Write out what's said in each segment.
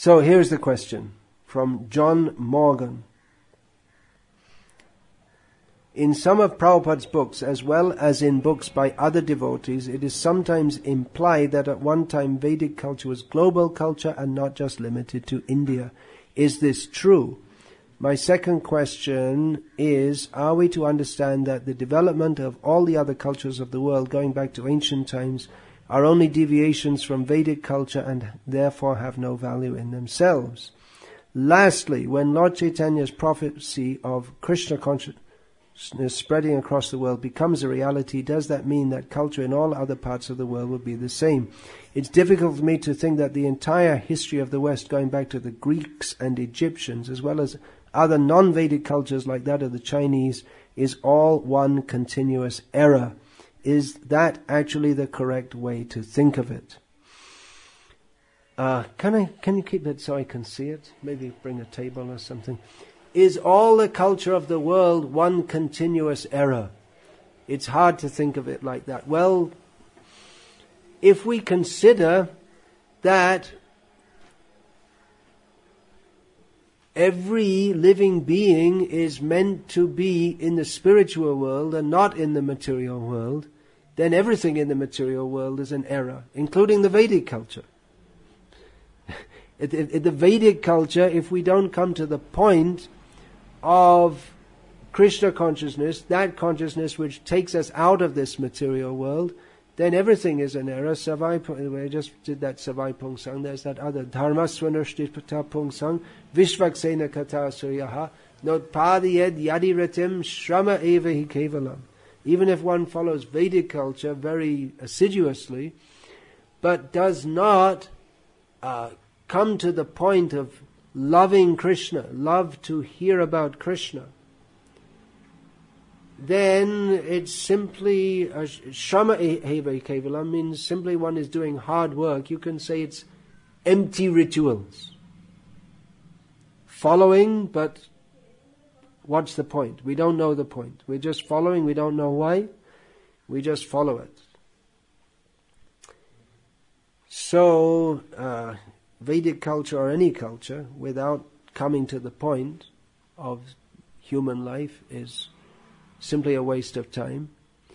So here's the question from John Morgan. In some of Prabhupada's books, as well as in books by other devotees, it is sometimes implied that at one time Vedic culture was global culture and not just limited to India. Is this true? My second question is, are we to understand that the development of all the other cultures of the world, going back to ancient times, are only deviations from Vedic culture and therefore have no value in themselves? Lastly, when Lord Chaitanya's prophecy of Krishna consciousness spreading across the world becomes a reality, does that mean that culture in all other parts of the world will be the same? It's difficult for me to think that the entire history of the West, going back to the Greeks and Egyptians, as well as other non-Vedic cultures like that of the Chinese, is all one continuous error. Is that actually the correct way to think of it? Can you keep that so I can see it? Maybe bring a table or something. Is all the culture of the world one continuous error? It's hard to think of it like that. Well, if we consider that every living being is meant to be in the spiritual world and not in the material world, then everything in the material world is an error, including the Vedic culture. The Vedic culture, if we don't come to the point of Krishna consciousness, that consciousness which takes us out of this material world, then everything is an error. I just did that Savai Pung Sang. There's that other Dharma Swanashtipata Pung Sang, Vishvaksena Kata Suryaha, Notpadiyed Yadiratim Shrama Eva Hi Kevalam. Even if one follows Vedic culture very assiduously, but does not come to the point of loving Krishna, love to hear about Krishna, then it's simply Shrama Eva Kevalam means simply one is doing hard work. You can say it's empty rituals. Following, but what's the point? We don't know the point. We're just following, we don't know why. We just follow it. So, Vedic culture or any culture without coming to the point of human life is simply a waste of time.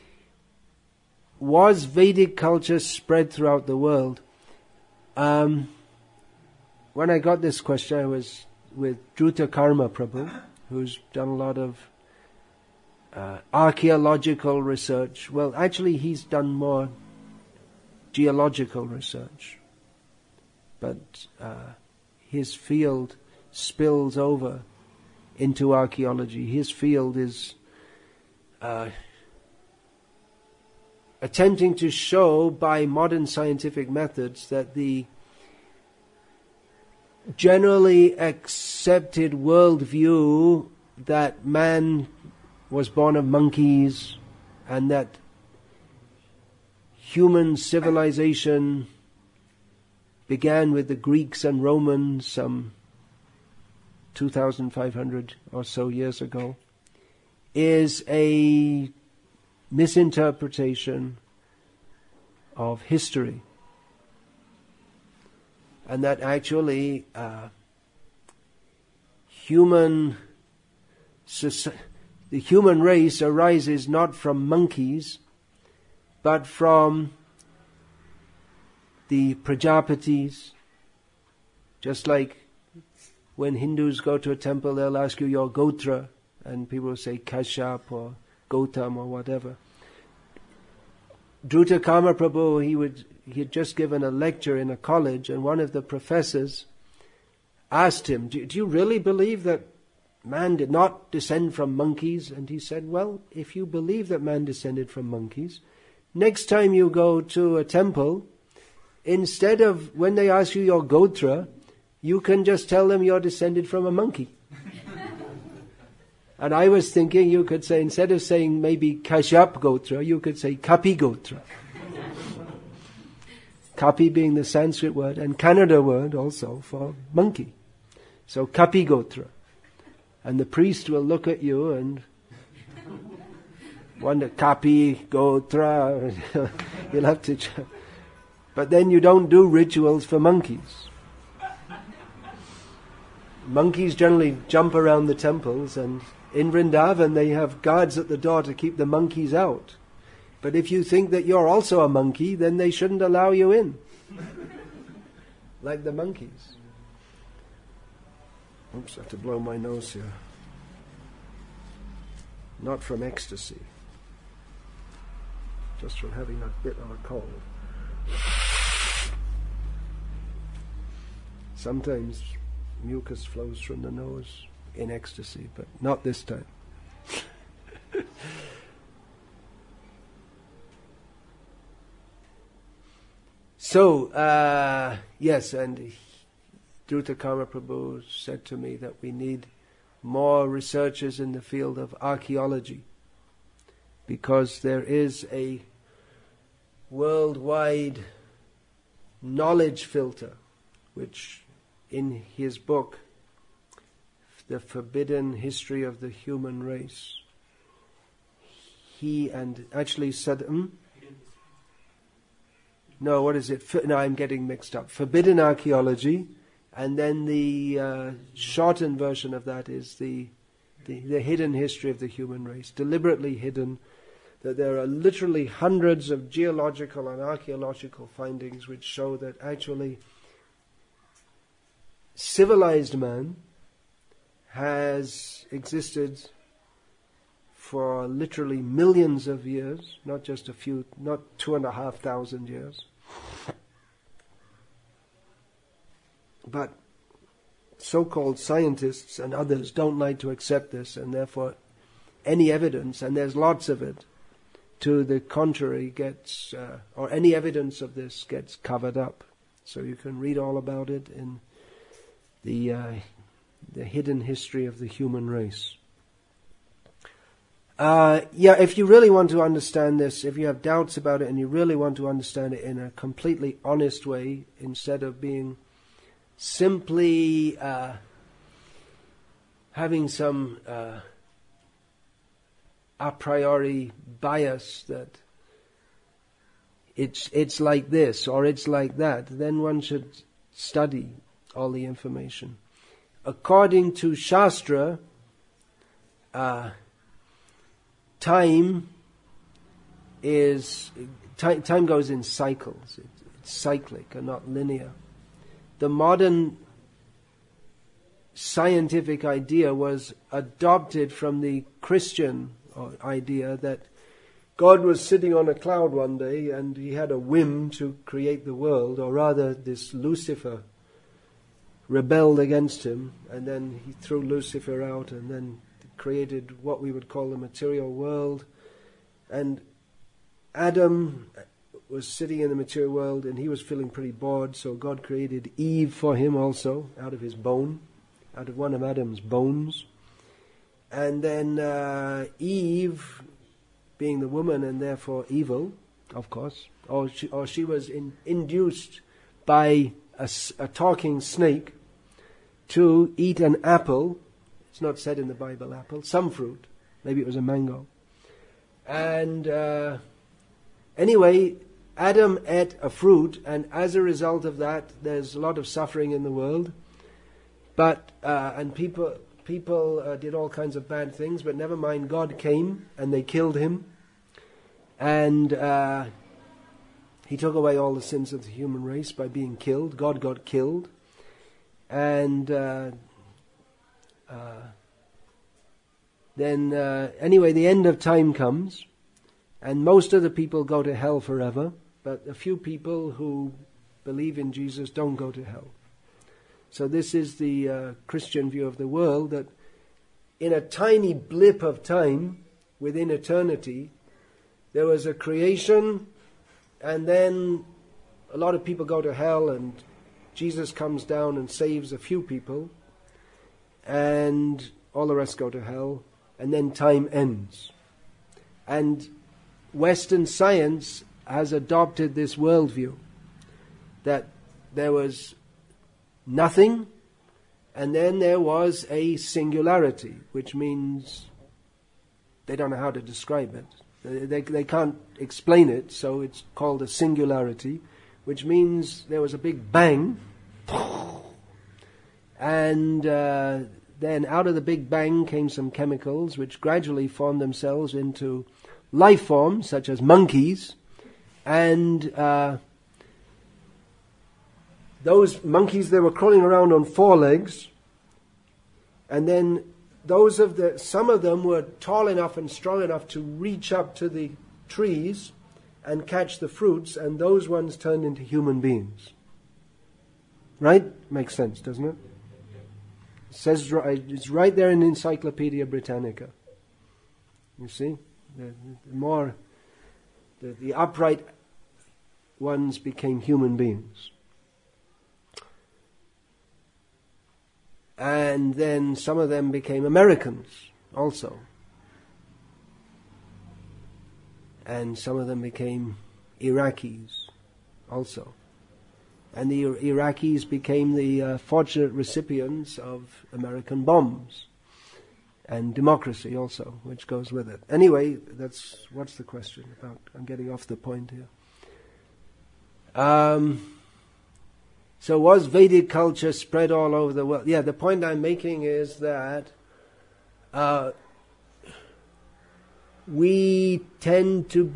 Was Vedic culture spread throughout the world? When I got this question, I was with Druta Karma Prabhu, who's done a lot of archaeological research. Well, actually he's done more geological research. But his field spills over into archaeology. His field is attempting to show by modern scientific methods that the generally accepted worldview that man was born of monkeys and that human civilization began with the Greeks and Romans some 2,500 or so years ago, is a misinterpretation of history. And that actually the human race arises not from monkeys, but from the Prajapatis. Just like when Hindus go to a temple, they'll ask you your Gotra, and people will say Kashyap or Gautam or whatever. Druta Karma Prabhu, he had just given a lecture in a college, and one of the professors asked him, do you really believe that man did not descend from monkeys? And he said, well, if you believe that man descended from monkeys, next time you go to a temple, instead of, when they ask you your Gotra, you can just tell them you're descended from a monkey. And I was thinking you could say, instead of saying maybe Kashyap Gotra, you could say Kapi Gotra. Kapi being the Sanskrit word and Kannada word also for monkey. So Kapi Gotra. And the priest will look at you and wonder, Kapi Gotra. You'll have to... But then you don't do rituals for monkeys. monkeys generally jump around the temples, and in Vrindavan they have guards at the door to keep the monkeys out. But if you think that you're also a monkey, then they shouldn't allow you in. Like the monkeys. Oops, I have to blow my nose here. Not from ecstasy. Just from having a bit of a cold. Sometimes mucus flows from the nose in ecstasy, but not this time. So, yes, and Dhruta Prabhu said to me that we need more researchers in the field of archaeology, because there is a worldwide knowledge filter, which in his book, The Forbidden History of the Human Race, he and actually said, no, what is it? No, I'm getting mixed up. Forbidden Archaeology, and then the shortened version of that is the hidden history of the human race, deliberately hidden, that there are literally hundreds of geological and archaeological findings which show that actually civilized man has existed for literally millions of years, not just a few, not 2,500 years. But so-called scientists and others don't like to accept this, and therefore any evidence, and there's lots of it, to the contrary gets, or any evidence of this gets covered up. So you can read all about it in the hidden history of the human race. If you really want to understand this, if you have doubts about it and you really want to understand it in a completely honest way, instead of being simply having some a priori bias that it's like this or it's like that, then one should study all the information. According to Shastra, time goes in cycles. It's cyclic and not linear. The modern scientific idea was adopted from the Christian idea that God was sitting on a cloud one day and he had a whim to create the world, or rather this Lucifer rebelled against him, and then he threw Lucifer out and then created what we would call the material world. And Adam was sitting in the material world and he was feeling pretty bored, so God created Eve for him also, out of his bone, out of one of Adam's bones. And then Eve, being the woman and therefore evil, of course, or she was induced by a talking snake to eat an apple. It's not said in the Bible apple, some fruit. Maybe it was a mango. And anyway, Adam ate a fruit, and as a result of that, there's a lot of suffering in the world. But and people did all kinds of bad things, but never mind, God came and they killed him. And he took away all the sins of the human race by being killed. God got killed. And then anyway, the end of time comes, and most of the people go to hell forever, but a few people who believe in Jesus don't go to hell. So this is the Christian view of the world, that in a tiny blip of time within eternity, there was a creation, and then a lot of people go to hell, and Jesus comes down and saves a few people, and all the rest go to hell, and then time ends. And Western science has adopted this worldview, that there was nothing, and then there was a singularity, which means they don't know how to describe it. They can't explain it, so it's called a singularity, which means there was a big bang, And then out of the Big Bang came some chemicals which gradually formed themselves into life forms such as monkeys. And those monkeys, they were crawling around on four legs. And then some of them were tall enough and strong enough to reach up to the trees and catch the fruits, and those ones turned into human beings. Right? Makes sense, doesn't it? It says it's right there in Encyclopedia Britannica. You see, the upright ones became human beings. And then some of them became Americans also. And some of them became Iraqis also. And the Iraqis became the fortunate recipients of American bombs. And democracy also, which goes with it. Anyway, what's the question about? I'm getting off the point here. So was Vedic culture spread all over the world? Yeah, the point I'm making is that we tend to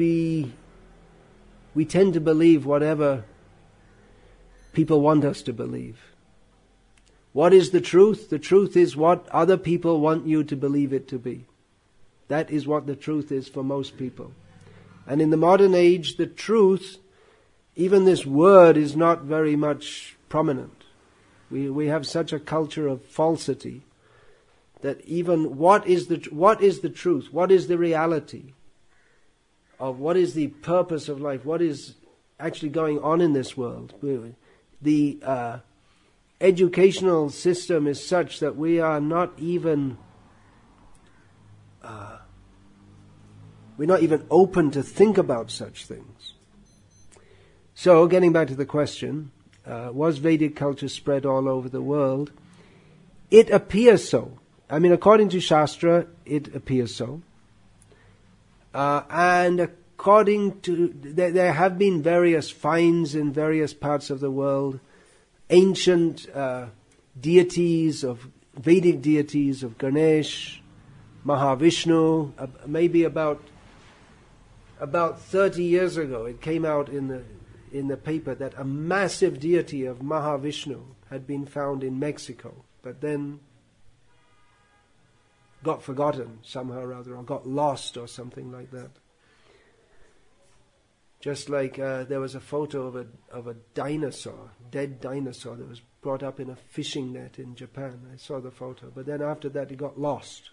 believe whatever people want us to believe. What is the truth? The truth is what other people want you to believe it to be. That is what the truth is for most people. And in the modern age, the truth, even this word, is not very much prominent. We have such a culture of falsity that even what is the truth? What is the reality of what is the purpose of life? What is actually going on in this world? The educational system is such that we are not even open to think about such things. So, getting back to the question, was Vedic culture spread all over the world? It appears so. I mean, according to Shastra, it appears so. And according to, there have been various finds in various parts of the world, ancient deities of Vedic deities of Ganesh, Mahavishnu. Maybe about 30 years ago, it came out in the paper that a massive deity of Mahavishnu had been found in Mexico, but then got forgotten somehow or other, or got lost or something like that. Just like there was a photo of a dinosaur, dead dinosaur, that was brought up in a fishing net in Japan. I saw the photo, but then after that it got lost.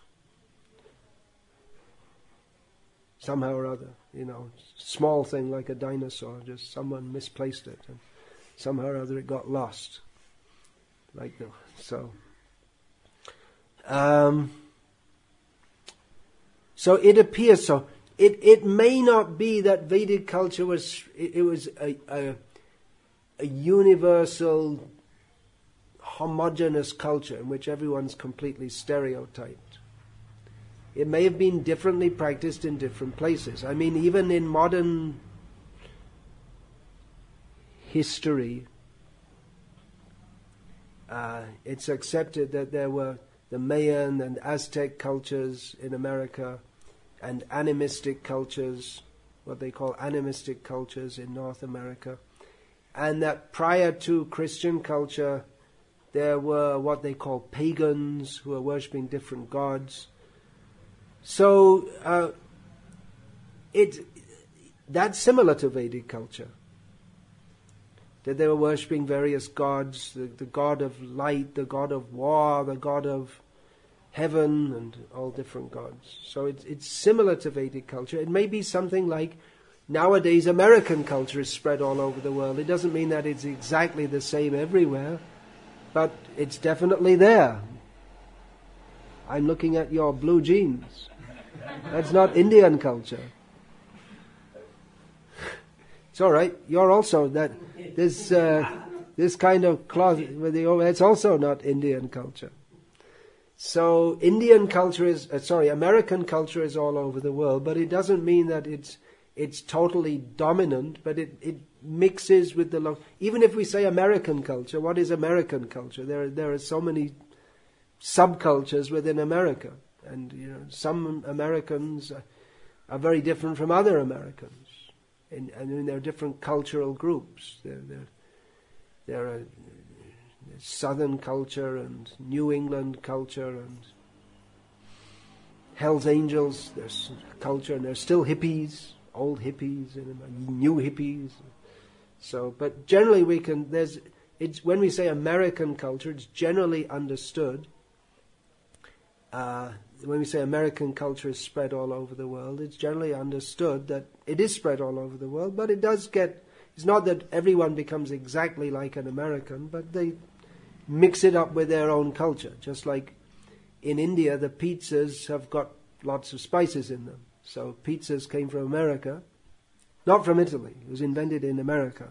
Somehow or other, small thing like a dinosaur, just someone misplaced it, and somehow or other it got lost. So it appears so. It may not be that Vedic culture was a universal, homogeneous culture in which everyone's completely stereotyped. It may have been differently practiced in different places. I mean, even in modern history, it's accepted that there were the Mayan and Aztec cultures in America, and animistic cultures, what they call animistic cultures in North America. And that prior to Christian culture, there were what they call pagans who were worshipping different gods. So that's similar to Vedic culture. That they were worshipping various gods, the god of light, the god of war, the god of heaven, and all different gods. So it's similar to Vedic culture. It may be something like nowadays American culture is spread all over the world. It doesn't mean that it's exactly the same everywhere, but it's definitely there. I'm looking at your blue jeans. That's not Indian culture. It's all right. You're also that this kind of cloth with it's also not Indian culture. So American culture is all over the world, but it doesn't mean that it's totally dominant, but it mixes with the local. Even if we say American culture, what is American culture? There are so many subcultures within America, and some Americans are very different from other Americans, and there are different cultural groups. There are Southern culture and New England culture and Hell's Angels. There's culture, and there's still hippies, old hippies and new hippies. So, but generally when we say American culture, it's generally understood. When we say American culture is spread all over the world, it's generally understood that it is spread all over the world, but it's not that everyone becomes exactly like an American, but they mix it up with their own culture. Just like in India, the pizzas have got lots of spices in them. So pizzas came from America, not from Italy. It was invented in America.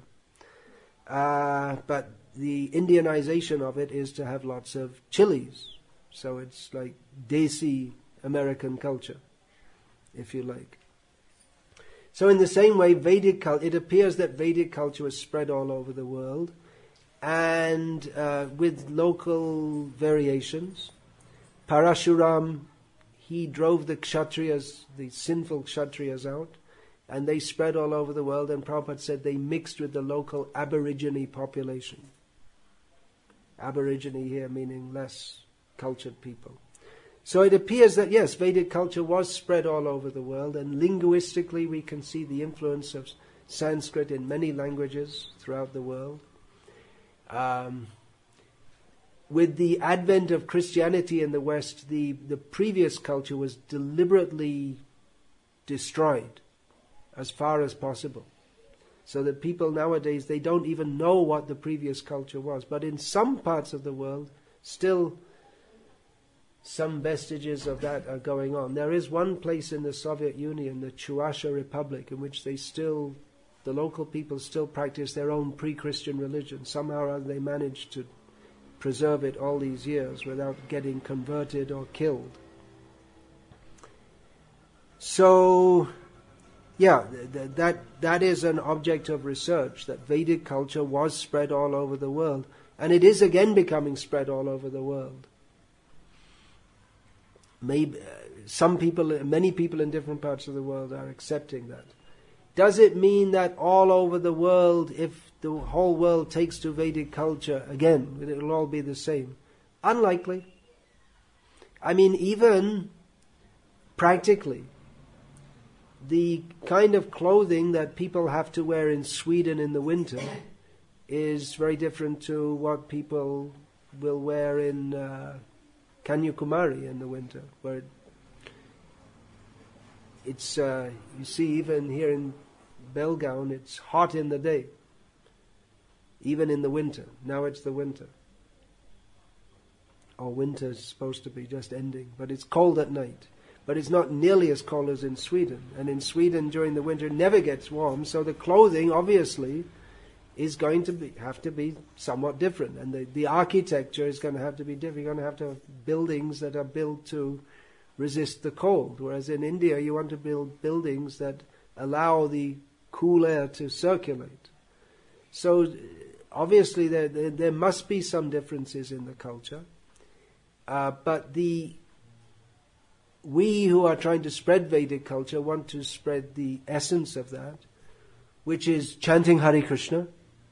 But the Indianization of it is to have lots of chilies. So it's like Desi American culture, if you like. So in the same way, it appears that Vedic culture was spread all over the world, and with local variations. Parashuram, he drove the Kshatriyas, the sinful Kshatriyas out, and they spread all over the world, and Prabhupada said they mixed with the local Aborigine population. Aborigine here meaning less cultured people. So it appears that yes, Vedic culture was spread all over the world, and linguistically we can see the influence of Sanskrit in many languages throughout the world. With the advent of Christianity in the West, the previous culture was deliberately destroyed as far as possible. So that people nowadays, they don't even know what the previous culture was. But in some parts of the world, still some vestiges of that are going on. There is one place in the Soviet Union, the Chuvasha Republic, in which the local people still practice their own pre-Christian religion. Somehow or other they managed to preserve it all these years without getting converted or killed. So, yeah, that is an object of research, that Vedic culture was spread all over the world, and it is again becoming spread all over the world. Maybe many people in different parts of the world are accepting that. Does it mean that all over the world, if the whole world takes to Vedic culture again, it will all be the same? Unlikely. I mean, even practically, the kind of clothing that people have to wear in Sweden in the winter is very different to what people will wear in Kanyakumari in the winter, where it's you see, even here in Belgaum, it's hot in the day, even in the winter. Now it's the winter. Or winter is supposed to be just ending, but it's cold at night. But it's not nearly as cold as in Sweden. And in Sweden during the winter it never gets warm, so the clothing obviously is going to have to be somewhat different. And the architecture is going to have to be different. You're going to have buildings that are built to resist the cold. Whereas in India you want to build buildings that allow the cool air to circulate. So obviously there must be some differences in the culture. But we who are trying to spread Vedic culture want to spread the essence of that, which is chanting Hare Krishna,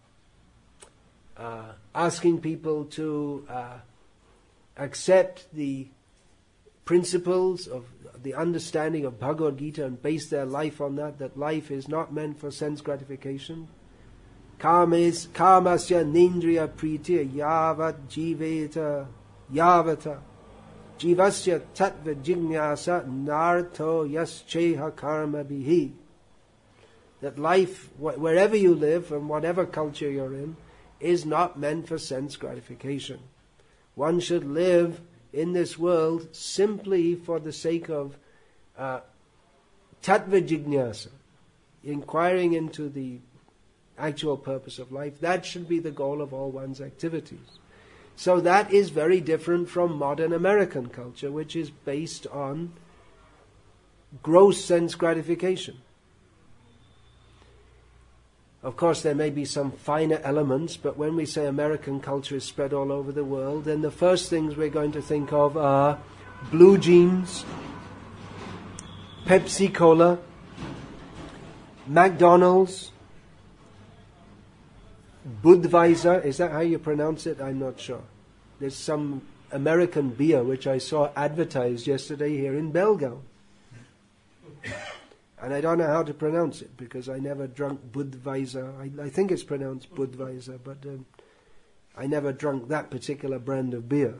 asking people to accept the principles of the understanding of Bhagavad Gita and base their life on that life is not meant for sense gratification. Kamasya nindriya priti yavat jiveta yavata jivasya tattva jignasa nartho yascheha karma bihi. That life, wherever you live and whatever culture you're in, is not meant for sense gratification. One should live in this world simply for the sake of tattva jignasa, inquiring into the actual purpose of life. That should be the goal of all one's activities. So that is very different from modern American culture, which is based on gross sense gratification. Of course, there may be some finer elements, but when we say American culture is spread all over the world, then the first things we're going to think of are blue jeans, Pepsi Cola, McDonald's, Budweiser. Is that how you pronounce it? I'm not sure. There's some American beer which I saw advertised yesterday here in Belgaum. And I don't know how to pronounce it because I never drunk Budweiser. I think it's pronounced Budweiser, but I never drunk that particular brand of beer.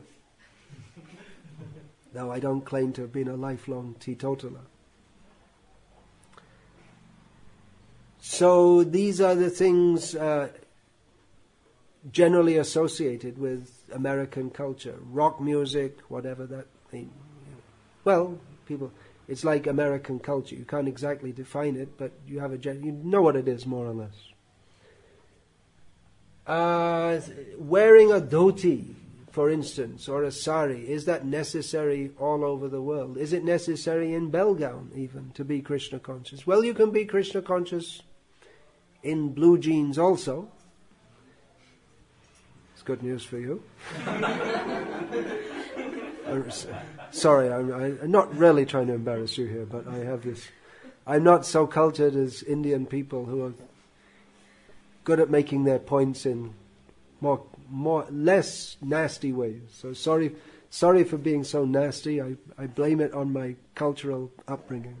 Though I don't claim to have been a lifelong teetotaler. So these are the things generally associated with American culture. Rock music, whatever that means. Well, people... It's like American culture. You can't exactly define it, but you have you know what it is, more or less. Wearing a dhoti, for instance, or a sari, is that necessary all over the world? Is it necessary in Belgaum, even, to be Krishna conscious? Well, you can be Krishna conscious in blue jeans also. It's good news for you. Sorry, I'm not really trying to embarrass you here, but I have this. I'm not so cultured as Indian people who are good at making their points in less nasty ways. So sorry for being so nasty. I blame it on my cultural upbringing.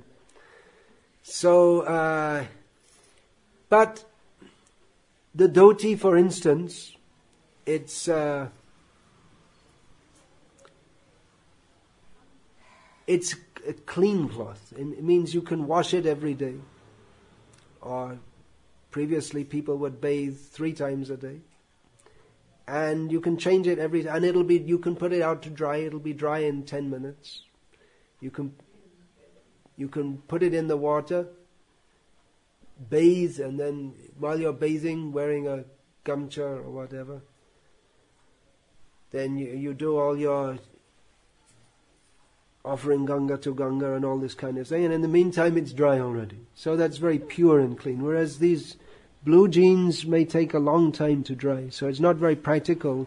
So, but the dhoti, for instance, it's a clean cloth. It means you can wash it every day. Or previously people would bathe 3 times a day. And you can change it every time. And you can put it out to dry. It'll be dry in 10 minutes. You can put it in the water, bathe, and then while you're bathing, wearing a gamcha or whatever, then you do all your offering Ganga to Ganga and all this kind of thing, and in the meantime it's dry already. So that's very pure and clean. Whereas these blue jeans may take a long time to dry, so it's not very practical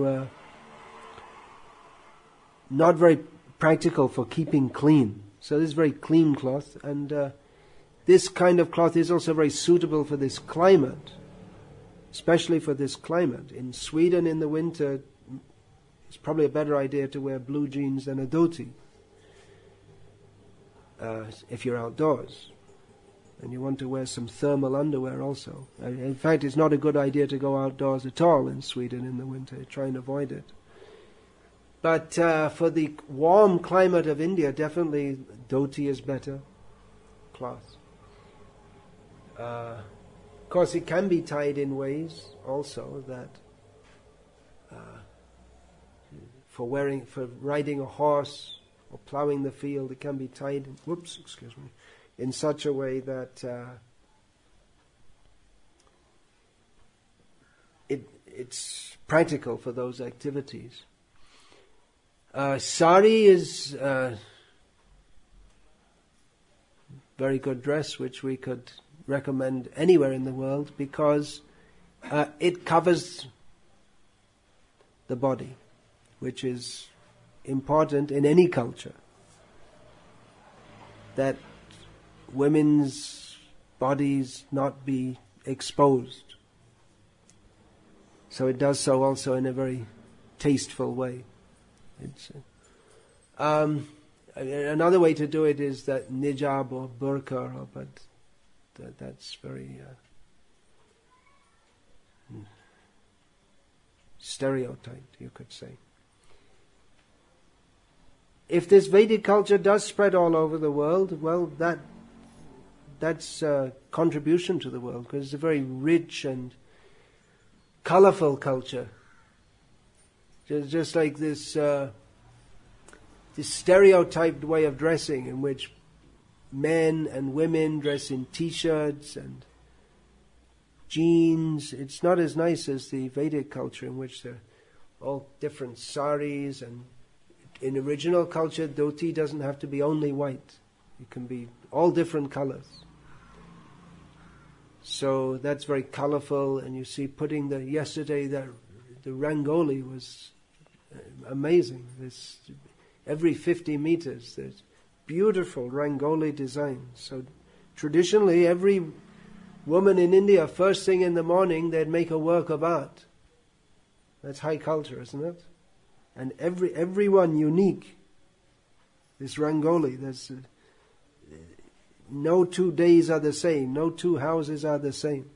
for keeping clean. So this is very clean cloth, and this kind of cloth is also very suitable for this climate, especially for this climate. In Sweden in the winter, it's probably a better idea to wear blue jeans than a dhoti. If you're outdoors and you want to wear some thermal underwear also. In fact, it's not a good idea to go outdoors at all in Sweden in the winter. Try and avoid it. But for the warm climate of India, definitely dhoti is better cloth. Of course, it can be tied in ways also that for riding a horse or ploughing the field, it can be tied, in such a way that it's practical for those activities. Sari is a very good dress which we could recommend anywhere in the world because it covers the body, which is important in any culture, that women's bodies not be exposed. So it does so also in a very tasteful way. It's another way to do it is that nijab or burqa, but that's very stereotyped, you could say. If this Vedic culture does spread all over the world, well, that's a contribution to the world, because it's a very rich and colorful culture. Just like this stereotyped way of dressing in which men and women dress in t-shirts and jeans. It's not as nice as the Vedic culture in which they're all different saris, and in original culture, dhoti doesn't have to be only white. It can be all different colors. So that's very colorful, and you see yesterday the Rangoli was amazing. Every 50 meters there's beautiful Rangoli design. So traditionally every woman in India, first thing in the morning, they'd make a work of art. That's high culture, isn't it? And everyone unique. This Rangoli, there's no 2 days are the same, no 2 houses are the same.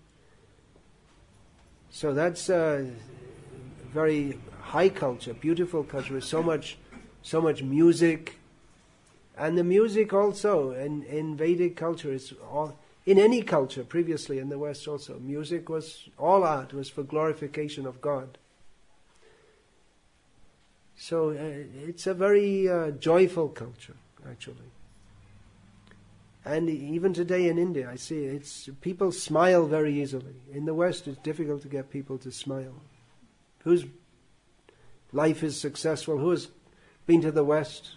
So that's very high culture, beautiful culture, with so much music. And the music also in Vedic culture is all, in any culture previously in the West also, music was, all art was for glorification of God. So it's a very joyful culture, actually. And even today in India, I see people smile very easily. In the West, it's difficult to get people to smile. Whose life is successful? Who has been to the West?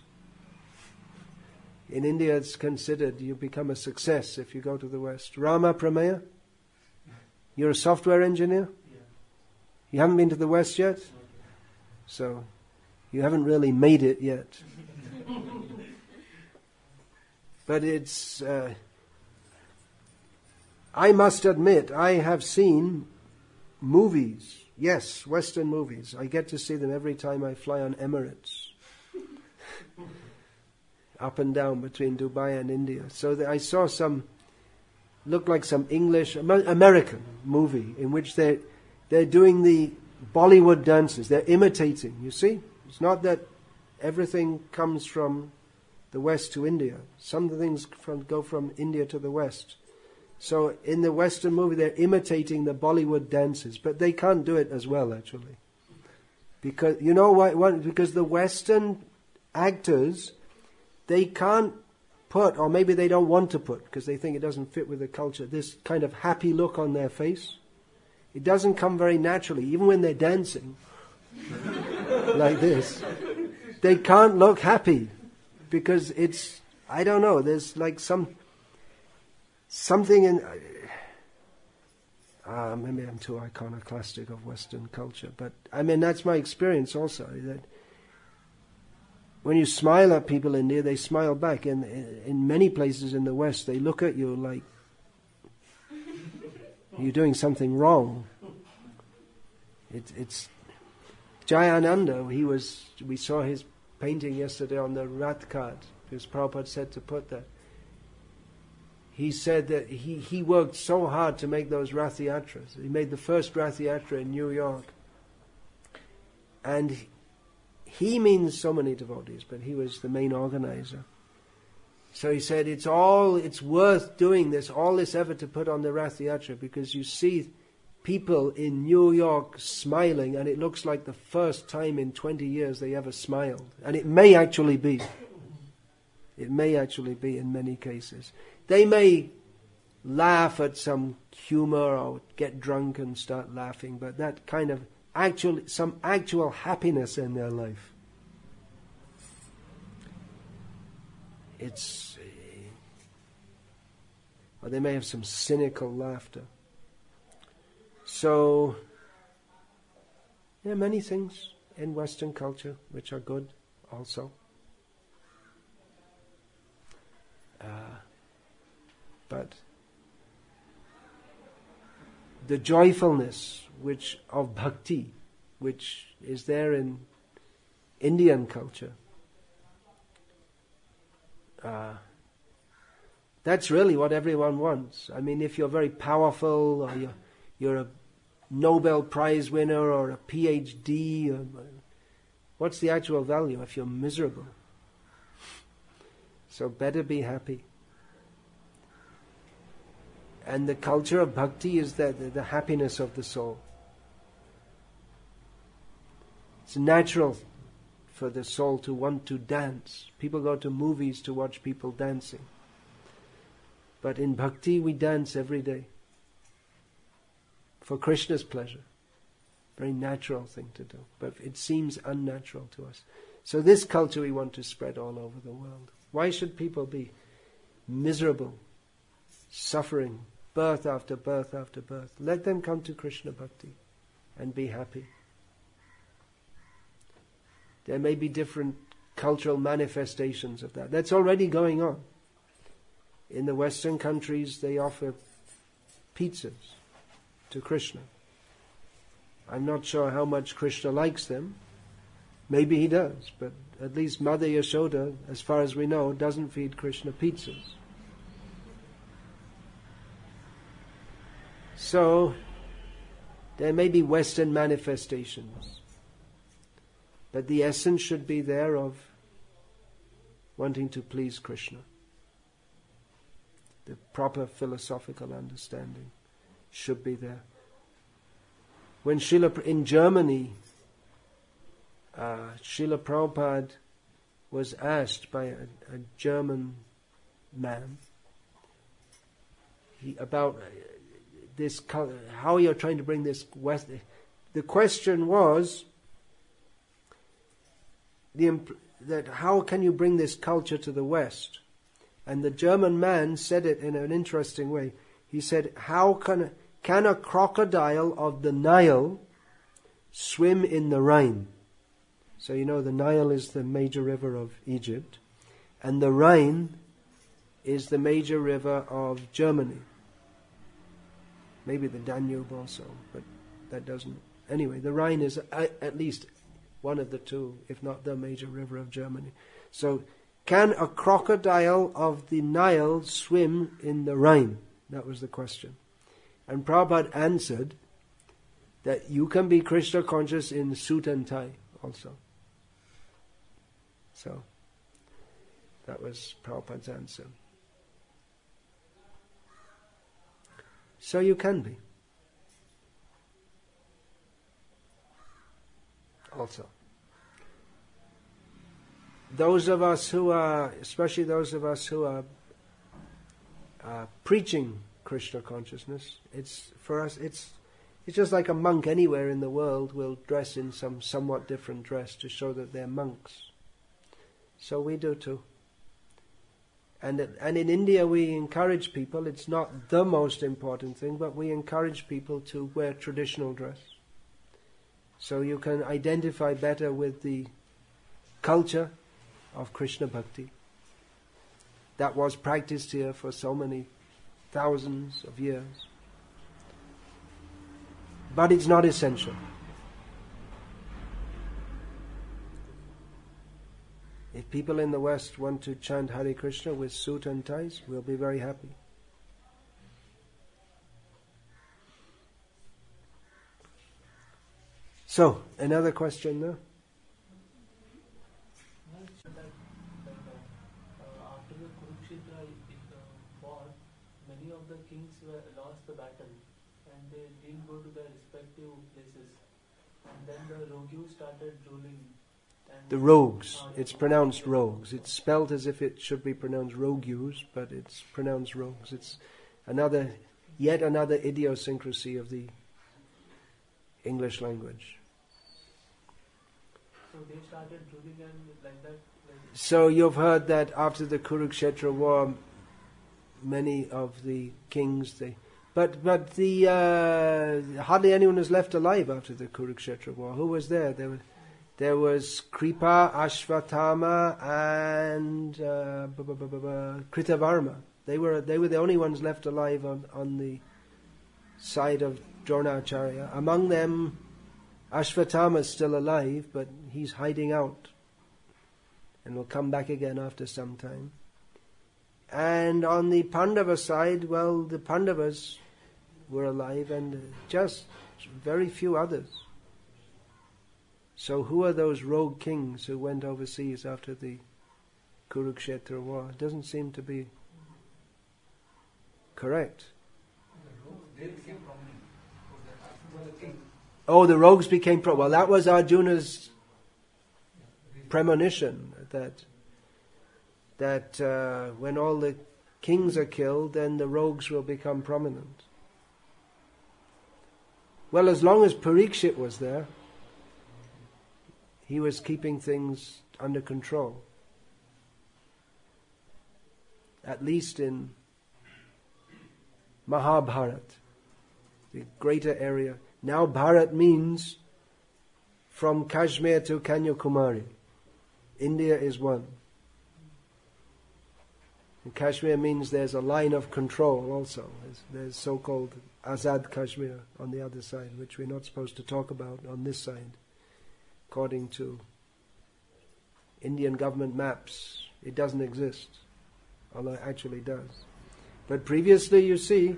In India, it's considered you become a success if you go to the West. Rama Prameya? You're a software engineer? Yeah. You haven't been to the West yet? So, you haven't really made it yet. But it's, I must admit, I have seen movies, yes, Western movies. I get to see them every time I fly on Emirates. Up and down between Dubai and India. So I saw looked like some English, American movie in which they're doing the Bollywood dances. They're imitating, you see? It's not that everything comes from the West to India. Some things go from India to the West. So in the Western movie, they're imitating the Bollywood dances, but they can't do it as well, actually. Because, you know why? Because the Western actors, they can't put, or maybe they don't want to put, because they think it doesn't fit with the culture, this kind of happy look on their face. It doesn't come very naturally, even when they're dancing like this. They can't look happy, because it's, I don't know, there's like something in, maybe I'm too iconoclastic of Western culture, but I mean, that's my experience also, that when you smile at people in India, they smile back. In many places in the West, they look at you like you're doing something wrong. It's Jayananda. We saw his painting yesterday on the Rath cart, because Prabhupada said to put that. He said that he worked so hard to make those Rath Yatras. He made the first Rath Yatra in New York. And he means so many devotees, but he was the main organizer. So he said it's worth doing this, all this effort to put on the Rath Yatra, because you see people in New York smiling, and it looks like the first time in 20 years they ever smiled. And it may actually be. It may actually be in many cases. They may laugh at some humor or get drunk and start laughing, but that kind of some actual happiness in their life. Or they may have some cynical laughter. So, there are many things in Western culture which are good also. But the joyfulness of bhakti, which is there in Indian culture, that's really what everyone wants. I mean, if you're very powerful, or you're a Nobel Prize winner, or a PhD, what's the actual value if you're miserable? So better be happy. And the culture of bhakti is the happiness of the soul. It's natural for the soul to want to dance. People go to movies to watch people dancing. But in bhakti we dance every day. For Krishna's pleasure. Very natural thing to do. But it seems unnatural to us. So this culture we want to spread all over the world. Why should people be miserable, suffering, birth after birth after birth. Let them come to Krishna Bhakti and be happy. There may be different cultural manifestations of that. That's already going on. In the Western countries, they offer pizzas to Krishna. I'm not sure how much Krishna likes them. Maybe he does, but at least Mother Yashoda, as far as we know, doesn't feed Krishna pizzas. So, there may be Western manifestations, but the essence should be there of wanting to please Krishna. The proper philosophical understanding should be there. When in Germany, Srila Prabhupada was asked by a German man about this, how you're trying to bring this West. The question was that how can you bring this culture to the West? And the German man said it in an interesting way. He said, how can a crocodile of the Nile swim in the Rhine? So you know the Nile is the major river of Egypt, and the Rhine is the major river of Germany. Maybe the Danube also, but that doesn't. Anyway, the Rhine is at least one of the two, if not the major river of Germany. So, can a crocodile of the Nile swim in the Rhine? That was the question. And Prabhupada answered that you can be Krishna conscious in suit and tie also. So, that was Prabhupada's answer. So you can be. Also. Those of us who are, especially those of us who are preaching Krishna consciousness, for us it's just like a monk anywhere in the world will dress in some somewhat different dress to show that they're monks. So we do too. And in India we encourage people, it's not the most important thing, but we encourage people to wear traditional dress. So you can identify better with the culture of Krishna Bhakti that was practiced here for so many thousands of years. But it's not essential. If people in the West want to chant Hare Krishna with suit and ties, we'll be very happy. So, another question now? After the Kurukshetra war, many of the kings lost the battle and they didn't go to their respective places. And then the Rogyus started ruling. The rogues. It's pronounced rogues. It's spelled as if it should be pronounced rogyus, but it's pronounced rogues. It's yet another idiosyncrasy of the English language. So they started ruling and like that. So you've heard that after the Kurukshetra war, many of the kings, but hardly anyone was left alive after the Kurukshetra war. Who was there? There was Kripa, Ashvatthama, and Kritavarma. They were the only ones left alive on the side of Dronacharya. Among them, Ashvatthama is still alive, but he's hiding out and will come back again after some time. And on the Pandava side, well, the Pandavas were alive and just very few others. So who are those rogue kings who went overseas after the Kurukshetra war? It doesn't seem to be correct. They became prominent. Oh, the rogues became prominent. Well, that was Arjuna's premonition that when all the kings are killed, then the rogues will become prominent. Well, as long as Parikshit was there, he was keeping things under control. At least in Mahabharat, the greater area. Now Bharat means from Kashmir to Kanyakumari. India is one. And Kashmir means there's a line of control also. There's so-called Azad Kashmir on the other side, which we're not supposed to talk about on this side. According to Indian government maps, it doesn't exist, although it actually does. But previously, you see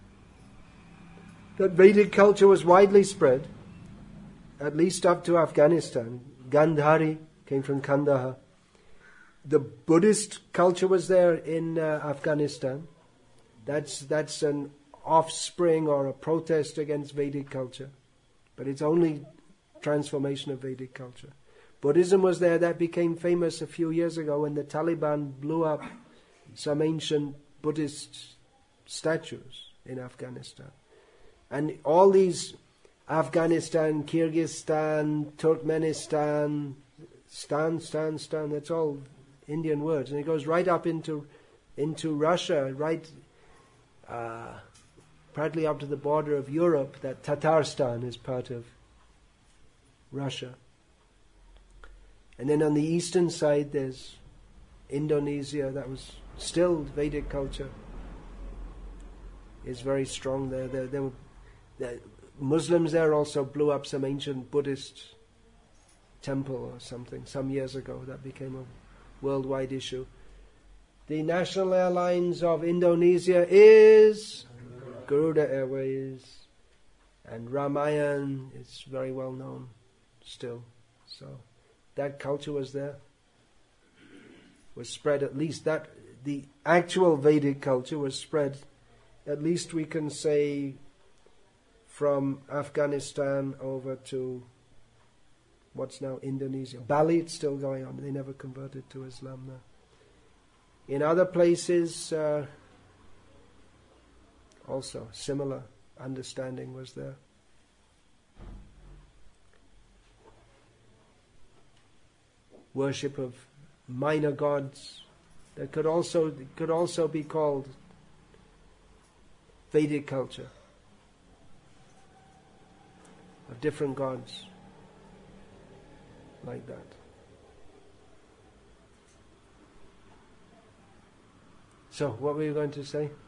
that Vedic culture was widely spread, at least up to Afghanistan. Gandhari came from Kandahar. The Buddhist culture was there in Afghanistan. That's an offspring or a protest against Vedic culture, but it's only transformation of Vedic culture. Buddhism was there. That became famous a few years ago when the Taliban blew up some ancient Buddhist statues in Afghanistan. And all these Afghanistan, Kyrgyzstan, Turkmenistan, Stan, that's all Indian words. And it goes right up into Russia, right partly up to the border of Europe, that Tatarstan is part of Russia. And then on the eastern side there's Indonesia. That was still Vedic culture is very strong there. There were Muslims there also blew up some ancient Buddhist temple or something some years ago. That became a worldwide issue. The national airlines of Indonesia is Garuda Airways, and Ramayan is very well known still. So that culture was there, was spread at least. That the actual Vedic culture was spread, at least we can say, from Afghanistan over to what's now Indonesia. Bali, it's still going on. They never converted to Islam now. In other places, also similar understanding was there. Worship of minor gods that could also be called Vedic culture, of different gods like that. So, what were you going to say?